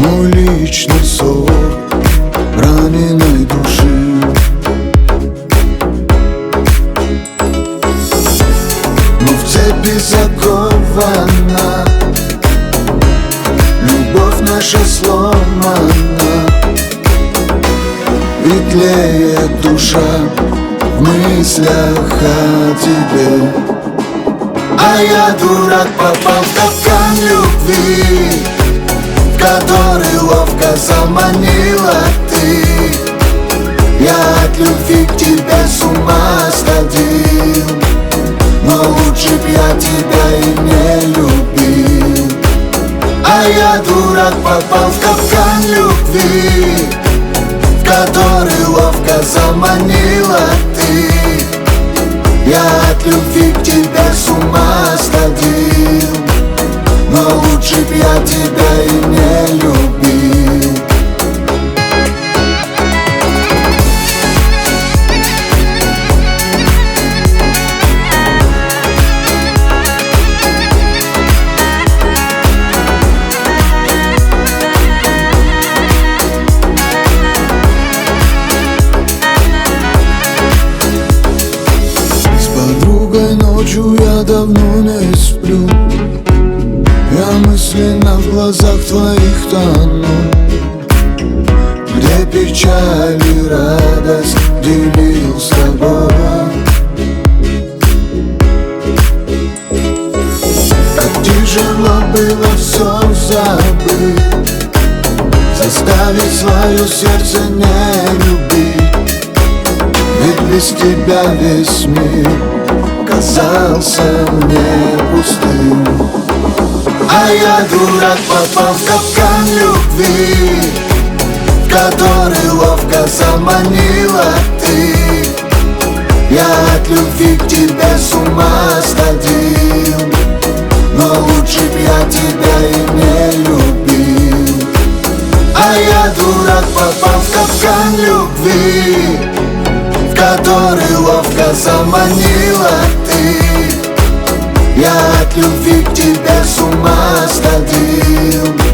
мой личный ссор раненой души. Но в цепи закована, любовь наша сломана, и тлеет душа в мыслях о тебе. А я, дурак, попал в капкан любви, в который ловко заманила ты. Я от любви к тебе с ума сходил, но лучше б я тебя и не любил. А я, дурак, попал в капкан любви, в который ловко заманила ты. Я от любви к тебе с ума сходил, но лучше б я тебя и не любил. Ночью я давно не сплю, я мысленно в глазах твоих тону, где печаль и радость делил с тобой. Как тяжело было все забыть, заставить свое сердце не любить, ведь без тебя весь мир казался мне пустым. А я, дурак, попал в капкан любви, в который ловко заманила ты. Я от любви к тебе с ума сходил, но лучше б я тебя и не любил. А я, дурак, попал в капкан любви, в который ловко заманила ты. Я от любви к тебе с ума сходил,